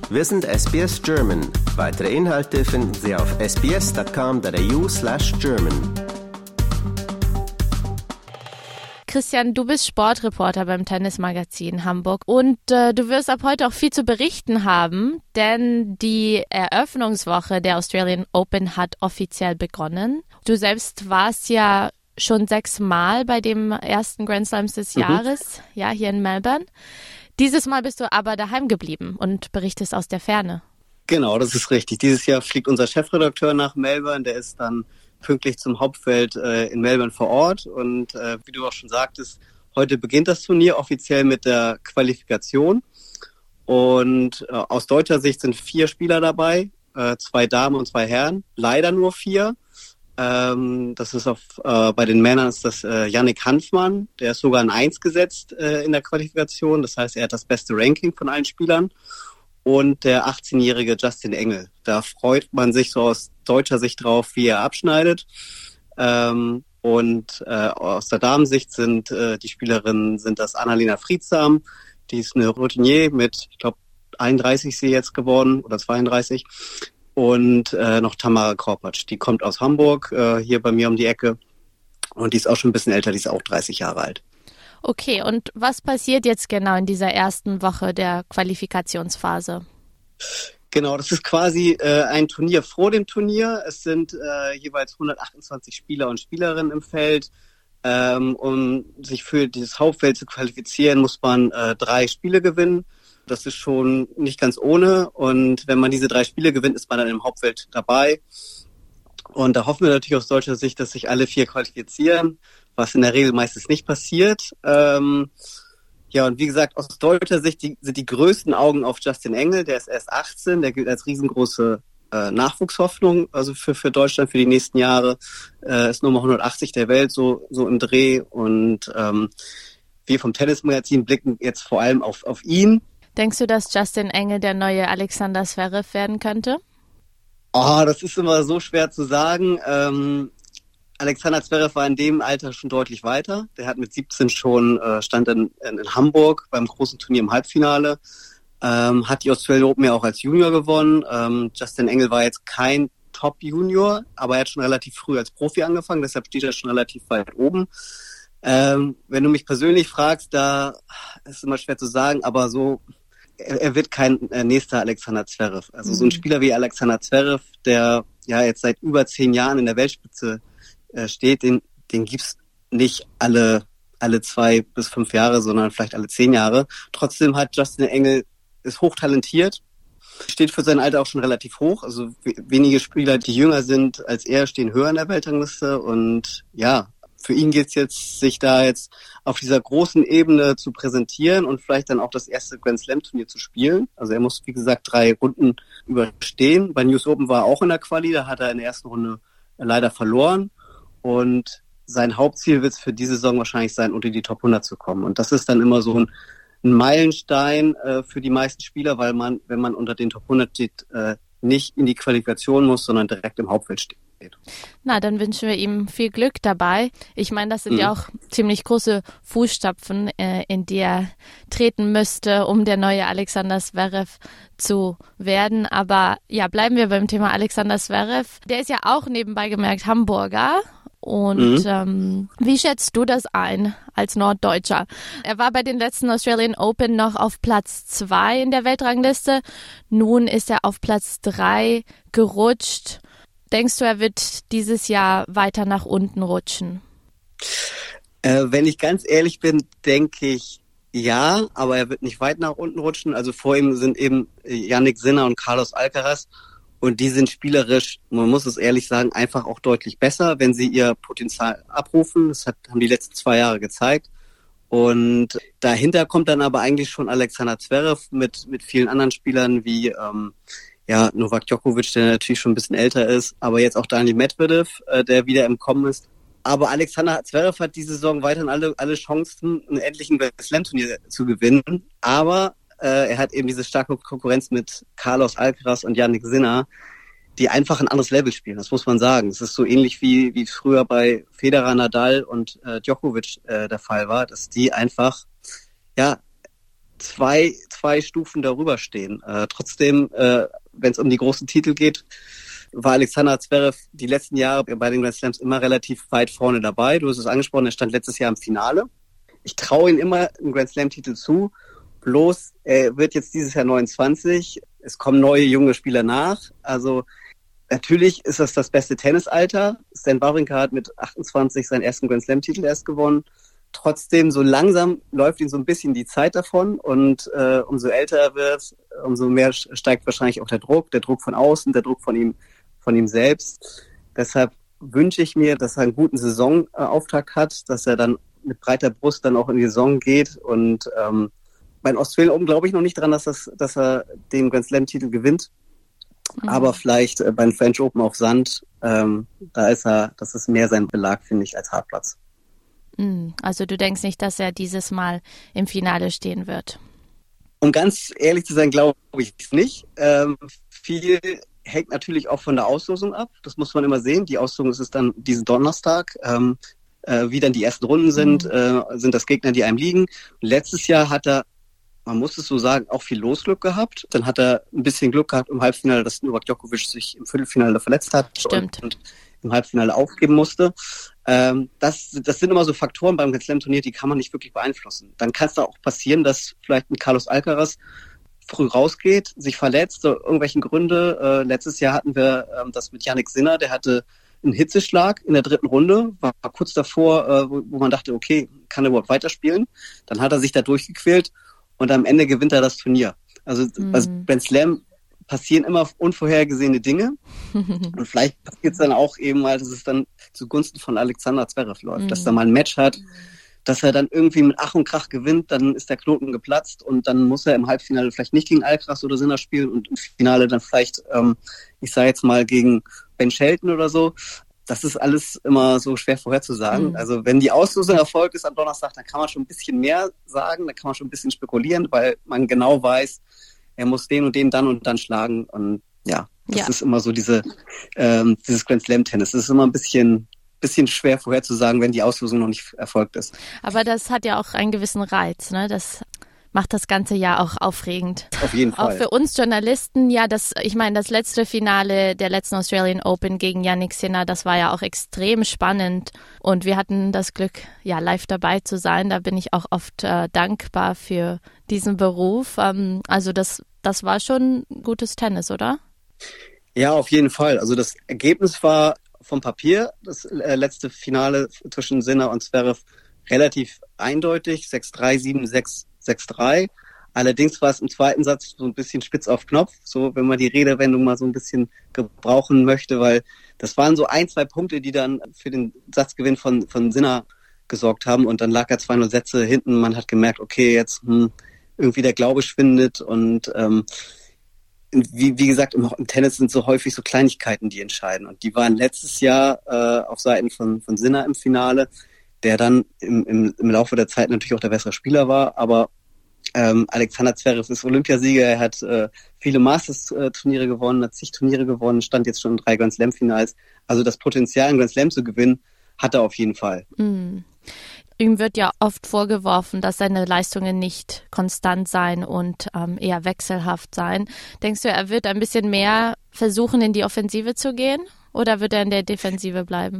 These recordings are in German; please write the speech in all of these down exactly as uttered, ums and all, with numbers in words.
Wir sind S B S German. Weitere Inhalte finden Sie auf sbs.com.au slash German. Christian, du bist Sportreporter beim Tennismagazin Hamburg und äh, du wirst ab heute auch viel zu berichten haben, denn die Eröffnungswoche der Australian Open hat offiziell begonnen. Du selbst warst ja schon sechsmal bei dem ersten Grand Slams des mhm. Jahres, ja, hier in Melbourne. Dieses Mal bist du aber daheim geblieben und berichtest aus der Ferne. Genau, das ist richtig. Dieses Jahr fliegt unser Chefredakteur nach Melbourne, der ist dann pünktlich zum Hauptfeld äh, in Melbourne vor Ort. Und äh, wie du auch schon sagtest, heute beginnt das Turnier offiziell mit der Qualifikation. Und äh, aus deutscher Sicht sind vier Spieler dabei, äh, zwei Damen und zwei Herren. Leider nur vier. Ähm, das ist auf, äh, bei den Männern ist das äh, Yannick Hanfmann. Der ist sogar ein Eins gesetzt äh, in der Qualifikation. Das heißt, er hat das beste Ranking von allen Spielern. Und der achtzehnjährige Justin Engel. Da freut man sich so aus deutscher Sicht drauf, wie er abschneidet. Ähm, und äh, aus der Damensicht sind äh, die Spielerinnen sind das Annalena Friedsam, die ist eine Routinier mit, ich glaube, einunddreißig ist sie jetzt geworden oder zweiunddreißig. Und äh, noch Tamara Korpatsch, die kommt aus Hamburg, äh, hier bei mir um die Ecke. Und die ist auch schon ein bisschen älter, die ist auch dreißig Jahre alt. Okay, und was passiert jetzt genau in dieser ersten Woche der Qualifikationsphase? Genau, das ist quasi äh, ein Turnier vor dem Turnier. Es sind äh, jeweils hundertachtundzwanzig Spieler und Spielerinnen im Feld. Ähm, um sich für dieses Hauptfeld zu qualifizieren, muss man äh, drei Spiele gewinnen. Das ist schon nicht ganz ohne. Und wenn man diese drei Spiele gewinnt, ist man dann im Hauptfeld dabei. Und da hoffen wir natürlich aus deutscher Sicht, dass sich alle vier qualifizieren, was in der Regel meistens nicht passiert. Ähm, ja, und wie gesagt, aus deutscher Sicht die, sind die größten Augen auf Justin Engel. Der ist erst achtzehn, der gilt als riesengroße äh, Nachwuchshoffnung, also für, für Deutschland für die nächsten Jahre. Äh, ist Nummer hundertachtzig der Welt, so, so im Dreh. Und ähm, wir vom Tennismagazin blicken jetzt vor allem auf, auf ihn. Denkst du, dass Justin Engel der neue Alexander Zverev werden könnte? Oh, das ist immer so schwer zu sagen. Ähm, Alexander Zverev war in dem Alter schon deutlich weiter. Der hat mit siebzehn schon, äh, stand in, in, in Hamburg beim großen Turnier im Halbfinale. Ähm, hat die Australian Open ja auch als Junior gewonnen. Ähm, Justin Engel war jetzt kein Top-Junior, aber er hat schon relativ früh als Profi angefangen, deshalb steht er schon relativ weit oben. Ähm, wenn du mich persönlich fragst, da ist immer schwer zu sagen, aber so, er, er wird kein äh, nächster Alexander Zverev. Also mhm. so ein Spieler wie Alexander Zverev, der ja jetzt seit über zehn Jahren in der Weltspitze äh, steht, den, den gibt's nicht alle, alle zwei bis fünf Jahre, sondern vielleicht alle zehn Jahre. Trotzdem hat Justin Engel, ist hochtalentiert, steht für sein Alter auch schon relativ hoch. Also w- wenige Spieler, die jünger sind als er, stehen höher in der Weltrangliste. Und ja, für ihn geht's jetzt, sich da jetzt auf dieser großen Ebene zu präsentieren und vielleicht dann auch das erste Grand Slam Turnier zu spielen. Also er muss, wie gesagt, drei Runden überstehen. Bei News Open war er auch in der Quali, da hat er in der ersten Runde leider verloren. Und sein Hauptziel wird es für diese Saison wahrscheinlich sein, unter die Top hundert zu kommen. Und das ist dann immer so ein, ein Meilenstein äh, für die meisten Spieler, weil man, wenn man unter den Top hundert steht, äh, nicht in die Qualifikation muss, sondern direkt im Hauptfeld steht. Na, dann wünschen wir ihm viel Glück dabei. Ich meine, das sind mhm. ja auch ziemlich große Fußstapfen, äh, in die er treten müsste, um der neue Alexander Zverev zu werden. Aber ja, bleiben wir beim Thema Alexander Zverev. Der ist ja auch nebenbei gemerkt Hamburger. Und mhm. ähm, wie schätzt du das ein als Norddeutscher? Er war bei den letzten Australian Open noch auf Platz zwei in der Weltrangliste. Nun ist er auf Platz drei gerutscht. Denkst du, er wird dieses Jahr weiter nach unten rutschen? Äh, wenn ich ganz ehrlich bin, denke ich ja, aber er wird nicht weit nach unten rutschen. Also vor ihm sind eben Jannik Sinner und Carlos Alcaraz. Und die sind spielerisch, man muss es ehrlich sagen, einfach auch deutlich besser, wenn sie ihr Potenzial abrufen. Das hat, haben die letzten zwei Jahre gezeigt. Und dahinter kommt dann aber eigentlich schon Alexander Zverev mit mit vielen anderen Spielern wie ähm, ja Novak Djokovic, der natürlich schon ein bisschen älter ist, aber jetzt auch Daniil Medvedev, äh, der wieder im Kommen ist. Aber Alexander Zverev hat diese Saison weiterhin alle alle Chancen, einen endlichen Grand Slam Turnier zu gewinnen. Aber äh, er hat eben diese starke Konkurrenz mit Carlos Alcaraz und Jannik Sinner, die einfach ein anderes Level spielen, das muss man sagen. Es ist so ähnlich wie wie früher bei Federer, Nadal und äh, Djokovic äh, der Fall war, dass die einfach ja zwei, zwei Stufen darüber stehen. Äh, trotzdem, äh, wenn es um die großen Titel geht, war Alexander Zverev die letzten Jahre bei den Grand Slams immer relativ weit vorne dabei. Du hast es angesprochen, er stand letztes Jahr im Finale. Ich traue ihm immer einen Grand Slam-Titel zu. Bloß, er wird jetzt dieses Jahr neunundzwanzig. Es kommen neue junge Spieler nach. Also natürlich ist das das beste Tennisalter. Stan Wawrinka hat mit achtundzwanzig seinen ersten Grand Slam-Titel erst gewonnen. Trotzdem, so langsam läuft ihm so ein bisschen die Zeit davon und äh, umso älter er wird, umso mehr steigt wahrscheinlich auch der Druck, der Druck von außen, der Druck von ihm, von ihm selbst. Deshalb wünsche ich mir, dass er einen guten Saisonauftakt hat, dass er dann mit breiter Brust dann auch in die Saison geht und ähm, bei den Australian Open glaube ich noch nicht dran, dass, das, dass er den Grand Slam-Titel gewinnt. Mhm. Aber vielleicht äh, bei den French Open auf Sand, ähm, da ist er, das ist mehr sein Belag, finde ich, als Hartplatz. Also du denkst nicht, dass er dieses Mal im Finale stehen wird? Um ganz ehrlich zu sein, glaube ich nicht. Ähm, viel hängt natürlich auch von der Auslosung ab. Das muss man immer sehen. Die Auslosung ist es dann diesen Donnerstag. Ähm, äh, wie dann die ersten Runden sind, mhm. äh, sind das Gegner, die einem liegen. Letztes Jahr hat er, man muss es so sagen, auch viel Losglück gehabt. Dann hat er ein bisschen Glück gehabt im Halbfinale, dass Novak Djokovic sich im Viertelfinale verletzt hat. Stimmt. Und, und im Halbfinale aufgeben musste. Ähm, das, das sind immer so Faktoren beim Grand Slam-Turnier, die kann man nicht wirklich beeinflussen. Dann kann es da auch passieren, dass vielleicht ein Carlos Alcaraz früh rausgeht, sich verletzt, so irgendwelchen Gründe. Äh, letztes Jahr hatten wir ähm, das mit Jannik Sinner, der hatte einen Hitzeschlag in der dritten Runde, war kurz davor, äh, wo, wo man dachte, okay, kann er überhaupt weiterspielen? Dann hat er sich da durchgequält und am Ende gewinnt er das Turnier. Also mhm. als Grand Slam passieren immer unvorhergesehene Dinge und vielleicht passiert es dann auch eben mal, dass es dann zugunsten von Alexander Zverev läuft, mhm. dass er mal ein Match hat, dass er dann irgendwie mit Ach und Krach gewinnt, dann ist der Knoten geplatzt und dann muss er im Halbfinale vielleicht nicht gegen Alcaraz oder Sinner spielen und im Finale dann vielleicht, ähm, ich sage jetzt mal, gegen Ben Shelton oder so. Das ist alles immer so schwer vorherzusagen. Mhm. Also wenn die Auslosung Erfolg ist am Donnerstag, dann kann man schon ein bisschen mehr sagen, dann kann man schon ein bisschen spekulieren, weil man genau weiß, er muss den und den dann und dann schlagen. Und ja, das ja. ist immer so diese ähm, dieses Grand Slam Tennis. Das ist immer ein bisschen bisschen schwer vorherzusagen, wenn die Auslosung noch nicht erfolgt ist. Aber das hat ja auch einen gewissen Reiz, ne? Das macht das ganze Jahr auch aufregend. Auf jeden Fall. Auch für uns Journalisten, ja, das, ich meine, das letzte Finale der letzten Australian Open gegen Jannik Sinner, das war ja auch extrem spannend und wir hatten das Glück, ja, live dabei zu sein. Da bin ich auch oft äh, dankbar für diesen Beruf. Ähm, also das, das war schon gutes Tennis, oder? Ja, auf jeden Fall. Also das Ergebnis war vom Papier, das äh, letzte Finale zwischen Sinner und Zverev, relativ eindeutig, sechs drei, sieben sechs, sechs drei. Allerdings war es im zweiten Satz so ein bisschen spitz auf Knopf, so wenn man die Redewendung mal so ein bisschen gebrauchen möchte, weil das waren so ein, zwei Punkte, die dann für den Satzgewinn von, von Sinner gesorgt haben und dann lag er zwei null Sätze hinten. Man hat gemerkt, okay, jetzt hm, irgendwie der Glaube schwindet und ähm, wie, wie gesagt, im, im Tennis sind so häufig so Kleinigkeiten, die entscheiden. Und die waren letztes Jahr äh, auf Seiten von, von Sinner im Finale, der dann im, im, im Laufe der Zeit natürlich auch der bessere Spieler war. Aber ähm, Alexander Zverev ist Olympiasieger, er hat äh, viele Masters-Turniere gewonnen, hat zig Turniere gewonnen, stand jetzt schon in drei Grand Slam-Finals. Also das Potenzial, einen Grand Slam zu gewinnen, hat er auf jeden Fall. Mm. Ihm wird ja oft vorgeworfen, dass seine Leistungen nicht konstant seien und ähm, eher wechselhaft seien. Denkst du, er wird ein bisschen mehr versuchen, in die Offensive zu gehen oder wird er in der Defensive bleiben?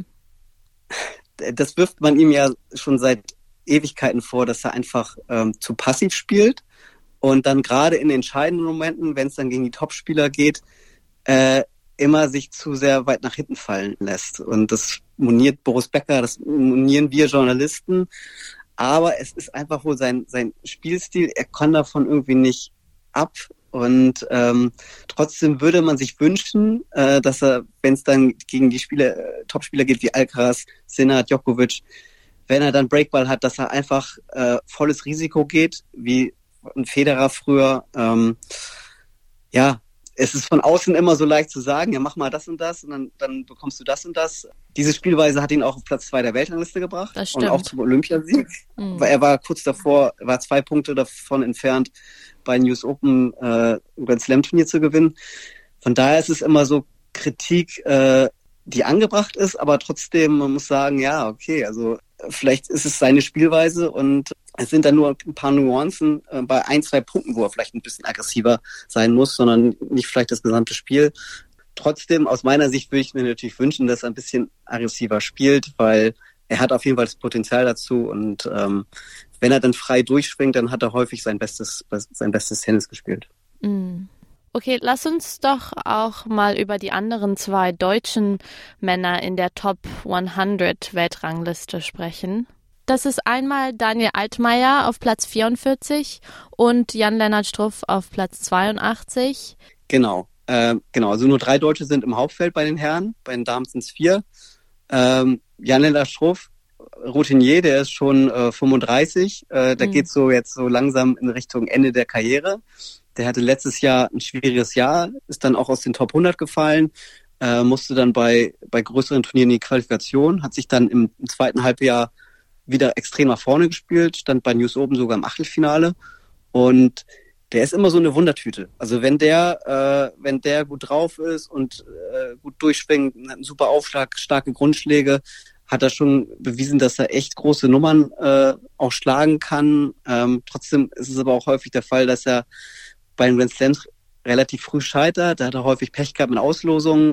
Das wirft man ihm ja schon seit Ewigkeiten vor, dass er einfach ähm, zu passiv spielt und dann gerade in entscheidenden Momenten, wenn es dann gegen die Topspieler geht, äh, immer sich zu sehr weit nach hinten fallen lässt. Und das moniert Boris Becker, das monieren wir Journalisten. Aber es ist einfach wohl sein, sein Spielstil, er kann davon irgendwie nicht ab. Und ähm, trotzdem würde man sich wünschen, äh, dass er, wenn es dann gegen die Spieler, äh, Topspieler geht wie Alcaraz, Sinner, Djokovic, wenn er dann Breakball hat, dass er einfach äh, volles Risiko geht, wie ein Federer früher. Ähm, ja, es ist von außen immer so leicht zu sagen, ja, mach mal das und das und dann, dann bekommst du das und das. Diese Spielweise hat ihn auch auf Platz zwei der Weltrangliste gebracht. Das stimmt. Und auch zum Olympiasieg. Mhm. Er war kurz davor, war zwei Punkte davon entfernt, bei den U S Open äh, ein Grand Slam Turnier zu gewinnen. Von daher ist es immer so Kritik, äh, die angebracht ist, aber trotzdem, man muss sagen, ja, okay, also vielleicht ist es seine Spielweise und Es sind dann nur ein paar Nuancen äh, bei ein, zwei Punkten, wo er vielleicht ein bisschen aggressiver sein muss, sondern nicht vielleicht das gesamte Spiel. Trotzdem, aus meiner Sicht würde ich mir natürlich wünschen, dass er ein bisschen aggressiver spielt, weil er hat auf jeden Fall das Potenzial dazu und ähm, wenn er dann frei durchschwingt, dann hat er häufig sein bestes, sein bestes Tennis gespielt. Mm. Okay, lass uns doch auch mal über die anderen zwei deutschen Männer in der Top hundert Weltrangliste sprechen. Das ist einmal Daniel Altmaier auf Platz vierundvierzig und Jan-Lennart Struff auf Platz zweiundachtzig. Genau, äh, genau. Also nur drei Deutsche sind im Hauptfeld bei den Herren, bei den Damen sind es vier. Ähm, Jan-Lennart Struff, Routinier, der ist schon äh, fünfunddreißig. Äh, der mhm. geht so jetzt so langsam in Richtung Ende der Karriere. Der hatte letztes Jahr ein schwieriges Jahr, ist dann auch aus den Top hundert gefallen, äh, musste dann bei bei größeren Turnieren in die Qualifikation, hat sich dann im, im zweiten Halbjahr wieder extrem nach vorne gespielt, stand bei News Open sogar im Achtelfinale und der ist immer so eine Wundertüte. Also wenn der äh, wenn der gut drauf ist und äh, gut durchschwingt, hat einen super Aufschlag, starke Grundschläge, hat er schon bewiesen, dass er echt große Nummern äh, auch schlagen kann. Ähm, trotzdem ist es aber auch häufig der Fall, dass er bei den Grand Slams relativ früh scheitert. Da hat er häufig Pech gehabt mit Auslosungen.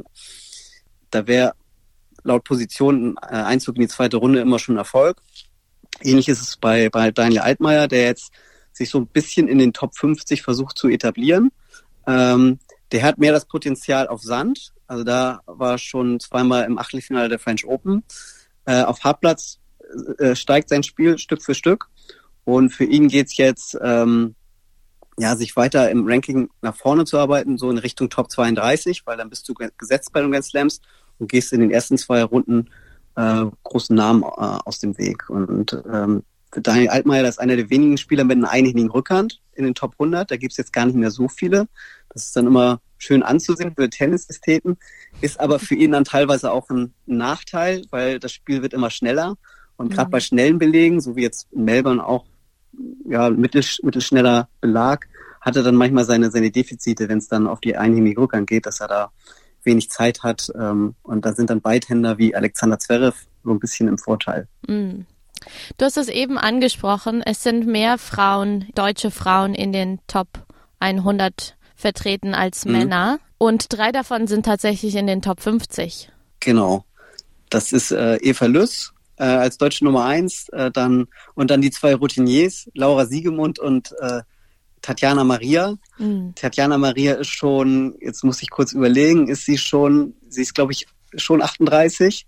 Da wäre laut Position ein Einzug in die zweite Runde immer schon ein Erfolg. Ähnlich ist es bei, bei Daniel Altmaier, der jetzt sich so ein bisschen in den Top fünfzig versucht zu etablieren. Ähm, der hat mehr das Potenzial auf Sand. Also da war schon zweimal im Achtelfinale der French Open. Äh, auf Hartplatz äh, steigt sein Spiel Stück für Stück. Und für ihn geht's jetzt ähm, ja, sich weiter im Ranking nach vorne zu arbeiten, so in Richtung Top zweiunddreißig, weil dann bist du gesetzt bei den Grand Slams und gehst in den ersten zwei Runden äh, großen Namen äh, aus dem Weg. Und, und ähm, für Daniel Altmaier, das ist einer der wenigen Spieler mit einer einhändigen Rückhand in den Top hundert. Da gibt's jetzt gar nicht mehr so viele. Das ist dann immer schön anzusehen für Tennisästheten, ist aber für ihn dann teilweise auch ein Nachteil, weil das Spiel wird immer schneller. Und gerade mhm. bei schnellen Belegen, so wie jetzt in Melbourne auch ja, mittel, mittelschneller Belag, hat er dann manchmal seine, seine Defizite, wenn es dann auf die einhändige Rückhand geht, dass er da wenig Zeit hat. Ähm, und da sind dann Beidhänder wie Alexander Zverev so ein bisschen im Vorteil. Mm. Du hast es eben angesprochen, es sind mehr Frauen, deutsche Frauen in den Top hundert vertreten als mm. Männer. Und drei davon sind tatsächlich in den Top fünfzig. Genau. Das ist äh, Eva Lüss, Äh, als deutsche Nummer eins, äh, dann und dann die zwei Routiniers, Laura Siegemund und äh, Tatjana Maria. Mhm. Tatjana Maria ist schon, jetzt muss ich kurz überlegen, ist sie schon, sie ist glaube ich schon achtunddreißig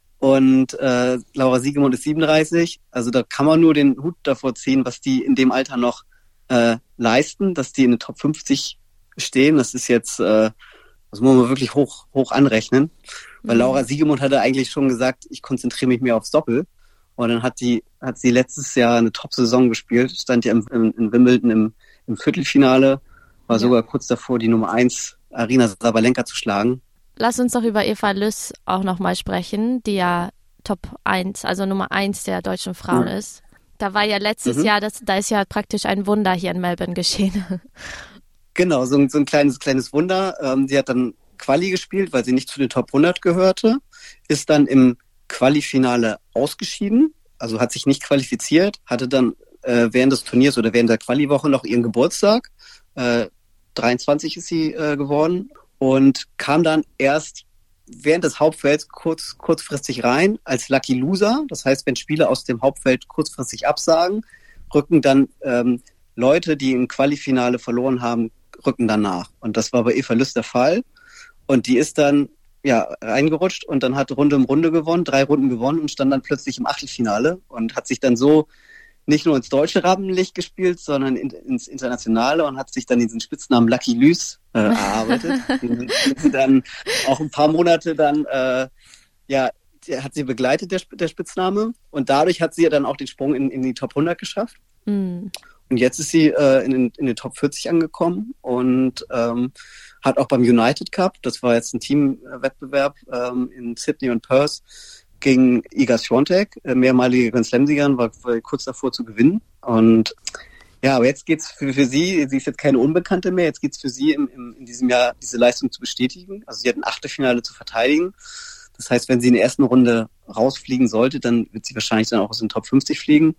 und äh, Laura Siegemund ist siebenunddreißig. Also da kann man nur den Hut davor ziehen, was die in dem Alter noch äh, leisten, dass die in den Top fünfzig stehen. Das ist jetzt, äh, das muss man wirklich hoch hoch anrechnen. Weil Laura Siegemund hatte eigentlich schon gesagt, ich konzentriere mich mehr aufs Doppel. Und dann hat die, hat sie letztes Jahr eine Top-Saison gespielt, stand ja im, im, in Wimbledon im, im Viertelfinale, war ja. sogar kurz davor, die Nummer eins Aryna Sabalenka zu schlagen. Lass uns doch über Eva Lüss auch nochmal sprechen, die ja Top eins, also Nummer eins der deutschen Frauen mhm. ist. Da war ja letztes mhm. Jahr, das, da ist ja praktisch ein Wunder hier in Melbourne geschehen. Genau, so ein, so ein kleines, kleines Wunder. Ähm, sie hat dann Quali gespielt, weil sie nicht zu den Top hundert gehörte, ist dann im Quali-Finale ausgeschieden, also hat sich nicht qualifiziert, hatte dann äh, während des Turniers oder während der Quali-Woche noch ihren Geburtstag, äh, dreiundzwanzig ist sie äh, geworden und kam dann erst während des Hauptfelds kurz kurzfristig rein als Lucky Loser, das heißt, wenn Spieler aus dem Hauptfeld kurzfristig absagen, rücken dann ähm, Leute, die im Quali-Finale verloren haben, rücken dann nach und das war bei Eva Lüss der Fall. Und die ist dann ja reingerutscht und dann hat Runde um Runde gewonnen, drei Runden gewonnen und stand dann plötzlich im Achtelfinale und hat sich dann so nicht nur ins deutsche Rampenlicht gespielt, sondern in, ins Internationale und hat sich dann diesen Spitznamen Lucky Lüs äh, erarbeitet. Den sie dann auch ein paar Monate dann, äh, ja, hat sie begleitet, der, der Spitzname. Und dadurch hat sie ja dann auch den Sprung in, in die Top hundert geschafft. Mhm. Und jetzt ist sie äh, in, den, in den Top vierzig angekommen und ähm, hat auch beim United Cup, das war jetzt ein Teamwettbewerb ähm, in Sydney und Perth, gegen Iga Świątek, äh, mehrmalige Grand Slam-Siegerin, war, war kurz davor zu gewinnen. Und ja, aber jetzt geht's für, für sie, sie ist jetzt keine Unbekannte mehr, jetzt geht's für sie im, im, in diesem Jahr diese Leistung zu bestätigen. Also sie hat ein Achtelfinale zu verteidigen. Das heißt, wenn sie in der ersten Runde rausfliegen sollte, dann wird sie wahrscheinlich dann auch aus den Top fünfzig fliegen.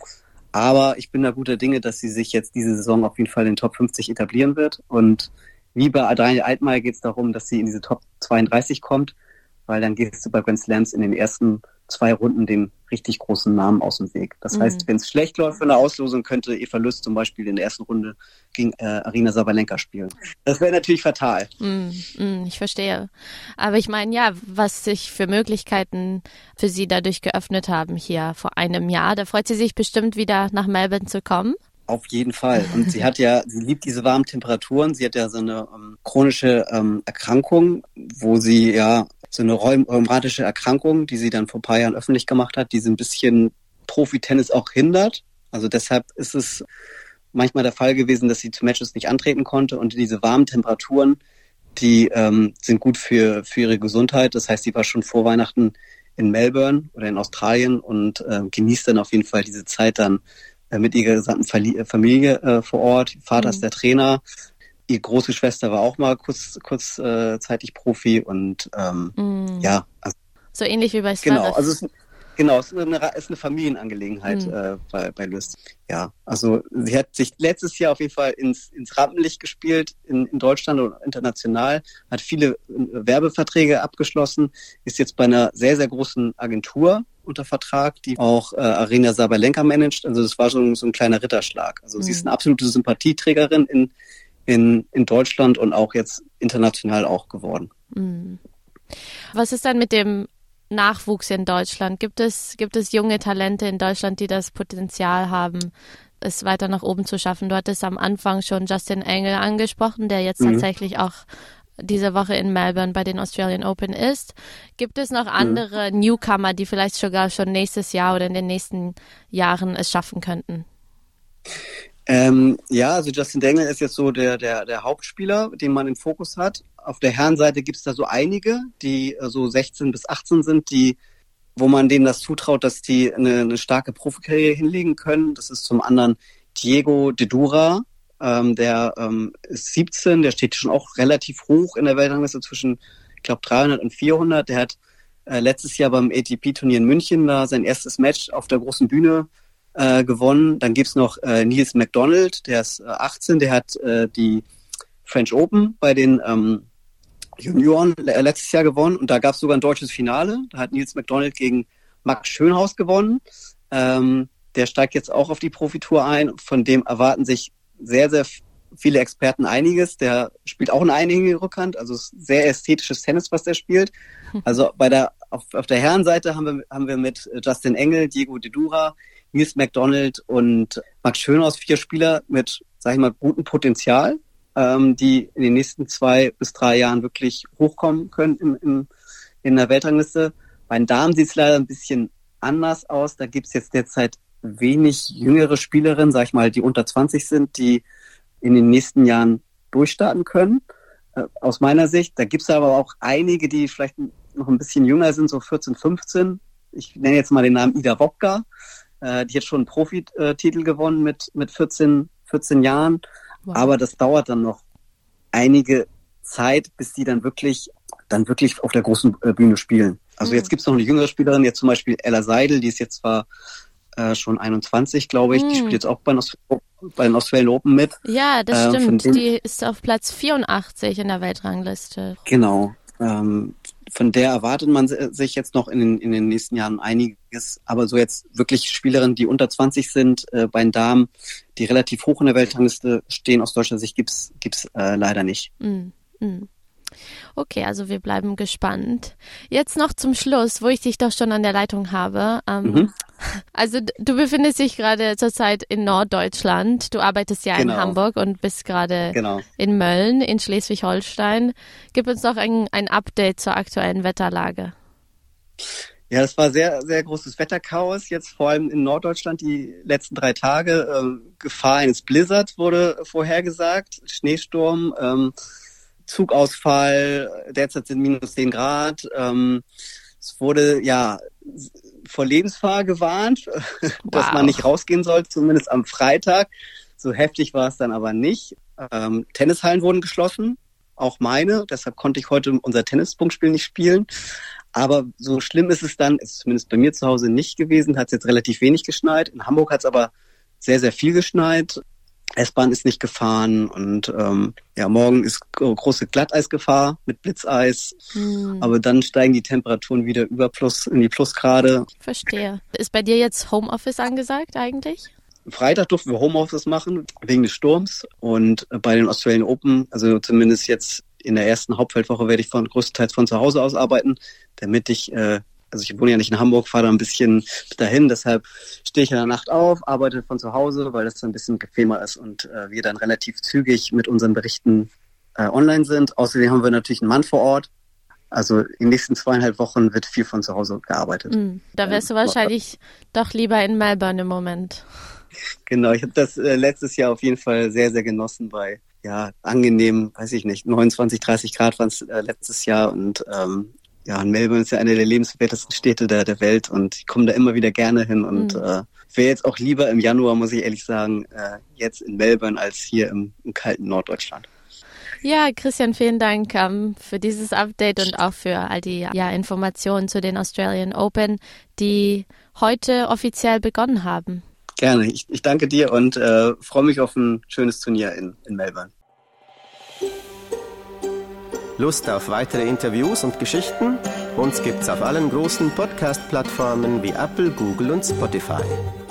Aber ich bin da guter Dinge, dass sie sich jetzt diese Saison auf jeden Fall in den Top fünfzig etablieren wird. Und wie bei Daniel Altmaier geht es darum, dass sie in diese Top zweiunddreißig kommt, weil dann gehst du bei Grand Slams in den ersten zwei Runden den richtig großen Namen aus dem Weg. Das mhm. heißt, wenn es schlecht läuft für eine Auslosung, könnte Eva Lüst zum Beispiel in der ersten Runde gegen äh, Aryna Sabalenka spielen. Das wäre natürlich fatal. Mm, mm, ich verstehe. Aber ich meine, ja, was sich für Möglichkeiten für sie dadurch geöffnet haben hier vor einem Jahr, da freut sie sich bestimmt wieder nach Melbourne zu kommen. Auf jeden Fall. Und sie hat ja, sie liebt diese warmen Temperaturen. Sie hat ja so eine ähm, chronische ähm, Erkrankung, wo sie ja so eine rheumatische Erkrankung, die sie dann vor ein paar Jahren öffentlich gemacht hat, die so ein bisschen Profi-Tennis auch hindert. Also deshalb ist es manchmal der Fall gewesen, dass sie zu Matches nicht antreten konnte. Und diese warmen Temperaturen, die ähm, sind gut für, für ihre Gesundheit. Das heißt, sie war schon vor Weihnachten in Melbourne oder in Australien und äh, genießt dann auf jeden Fall diese Zeit dann äh, mit ihrer gesamten Verli- Familie äh, vor Ort. Ihr Vater mhm. ist der Trainer. Ihre große Schwester war auch mal kurz, kurzzeitig äh, Profi und ähm, mm. ja. Also, so ähnlich wie bei Zverev. Genau, also es, genau, es ist eine, ist eine Familienangelegenheit mm. äh, bei, bei Lüst. Ja, also sie hat sich letztes Jahr auf jeden Fall ins, ins Rampenlicht gespielt in, in Deutschland und international, hat viele Werbeverträge abgeschlossen, ist jetzt bei einer sehr, sehr großen Agentur unter Vertrag, die auch äh, Aryna Sabalenka managt. Also das war schon so ein kleiner Ritterschlag. Also mm. sie ist eine absolute Sympathieträgerin in In, in Deutschland und auch jetzt international auch geworden. Was ist dann mit dem Nachwuchs in Deutschland? Gibt es, gibt es junge Talente in Deutschland, die das Potenzial haben, es weiter nach oben zu schaffen? Du hattest am Anfang schon Justin Engel angesprochen, der jetzt mhm. tatsächlich auch diese Woche in Melbourne bei den Australian Open ist. Gibt es noch andere mhm. Newcomer, die vielleicht sogar schon nächstes Jahr oder in den nächsten Jahren es schaffen könnten? Ähm, ja, also Justin Engel ist jetzt so der, der, der Hauptspieler, den man im Fokus hat. Auf der Herrenseite gibt es da so einige, die äh, so sechzehn bis achtzehn sind, die, wo man denen das zutraut, dass die eine, eine starke Profikarriere hinlegen können. Das ist zum anderen Diego de Dura, ähm, der ähm, ist siebzehn, der steht schon auch relativ hoch in der Weltrangliste zwischen, ich glaube, dreihundert und vierhundert. Der hat äh, letztes Jahr beim A T P-Turnier in München da sein erstes Match auf der großen Bühne Äh, gewonnen. Dann gibt's noch äh, Niels McDonald, der ist äh, achtzehn, der hat äh, die French Open bei den ähm, Junioren äh, letztes Jahr gewonnen und da gab's sogar ein deutsches Finale. Da hat Niels McDonald gegen Max Schönhaus gewonnen. Ähm, der steigt jetzt auch auf die Profitour ein. Von dem erwarten sich sehr, sehr viele Experten einiges. Der spielt auch eine einhändige Rückhand, also sehr ästhetisches Tennis, was der spielt. Also bei der auf, auf der Herrenseite haben wir haben wir mit Justin Engel, Diego de Dura, Niels McDonald und Max Schönhaus vier Spieler mit, sag ich mal, gutem Potenzial, ähm, die in den nächsten zwei bis drei Jahren wirklich hochkommen können im, im, in der Weltrangliste. Bei den Damen sieht es leider ein bisschen anders aus. Da gibt es jetzt derzeit wenig jüngere Spielerinnen, sag ich mal, die unter zwanzig sind, die in den nächsten Jahren durchstarten können, äh, aus meiner Sicht. Da gibt es aber auch einige, die vielleicht noch ein bisschen jünger sind, so vierzehn, fünfzehn. Ich nenne jetzt mal den Namen Ida Wopka. Die hat schon einen Profititel gewonnen mit, mit vierzehn, vierzehn Jahren. Wow. Aber das dauert dann noch einige Zeit, bis die dann wirklich, dann wirklich auf der großen Bühne spielen. Also mhm. jetzt gibt es noch eine jüngere Spielerin, jetzt zum Beispiel Ella Seidel, die ist jetzt zwar äh, schon einundzwanzig, glaube ich. Mhm. Die spielt jetzt auch bei den, Aust- bei den Australian Open mit. Ja, das äh, stimmt. Die ist auf Platz vierundachtzig in der Weltrangliste. Genau. Ähm, von der erwartet man sich jetzt noch in den, in den nächsten Jahren einiges. Aber so jetzt wirklich Spielerinnen, die unter zwanzig sind, äh, bei den Damen, die relativ hoch in der Weltrangliste stehen, aus deutscher Sicht gibt's gibt's äh, leider nicht. Mm, mm. Okay, also wir bleiben gespannt. Jetzt noch zum Schluss, wo ich dich doch schon an der Leitung habe. Ähm, mhm. Also du befindest dich gerade zurzeit in Norddeutschland. Du arbeitest ja genau. in Hamburg und bist gerade genau. in Mölln in Schleswig-Holstein. Gib uns doch ein, ein Update zur aktuellen Wetterlage. Ja, es war sehr, sehr großes Wetterchaos, jetzt vor allem in Norddeutschland die letzten drei Tage. Ähm, Gefahr eines Blizzards wurde vorhergesagt, Schneesturm, ähm, Zugausfall, derzeit sind minus zehn Grad. Ähm, es wurde ja vor Lebensgefahr gewarnt, dass wow. man nicht rausgehen soll, zumindest am Freitag. So heftig war es dann aber nicht. Ähm, Tennishallen wurden geschlossen, auch meine. Deshalb konnte ich heute unser Tennispunktspiel nicht spielen. Aber so schlimm ist es dann, ist zumindest bei mir zu Hause nicht gewesen, hat es jetzt relativ wenig geschneit. In Hamburg hat es aber sehr, sehr viel geschneit. S-Bahn ist nicht gefahren und ähm, ja, morgen ist große Glatteisgefahr mit Blitzeis. Hm. Aber dann steigen die Temperaturen wieder über Plus in die Plusgrade. Verstehe. Ist bei dir jetzt Homeoffice angesagt eigentlich? Freitag durften wir Homeoffice machen wegen des Sturms und bei den Australian Open, also zumindest jetzt in der ersten Hauptfeldwoche, werde ich von größtenteils von zu Hause aus arbeiten, damit ich äh, Also ich wohne ja nicht in Hamburg, fahre da ein bisschen dahin, deshalb stehe ich in der Nacht auf, arbeite von zu Hause, weil das dann ein bisschen bequemer ist und äh, wir dann relativ zügig mit unseren Berichten äh, online sind. Außerdem haben wir natürlich einen Mann vor Ort. Also in den nächsten zweieinhalb Wochen wird viel von zu Hause gearbeitet. Mm, da wärst du wahrscheinlich äh, doch lieber in Melbourne im Moment. Genau, ich habe das äh, letztes Jahr auf jeden Fall sehr, sehr genossen bei ja angenehm, weiß ich nicht, neunundzwanzig, dreißig Grad waren es äh, letztes Jahr und ähm, ja, und Melbourne ist ja eine der lebenswertesten Städte der, der Welt und ich komme da immer wieder gerne hin und mhm. äh, wäre jetzt auch lieber im Januar, muss ich ehrlich sagen, äh, jetzt in Melbourne als hier im, im kalten Norddeutschland. Ja, Christian, vielen Dank um, für dieses Update und auch für all die ja, Informationen zu den Australian Open, die heute offiziell begonnen haben. Gerne, ich, ich danke dir und äh, freue mich auf ein schönes Turnier in, in Melbourne. Lust auf weitere Interviews und Geschichten? Uns gibt's auf allen großen Podcast-Plattformen wie Apple, Google und Spotify.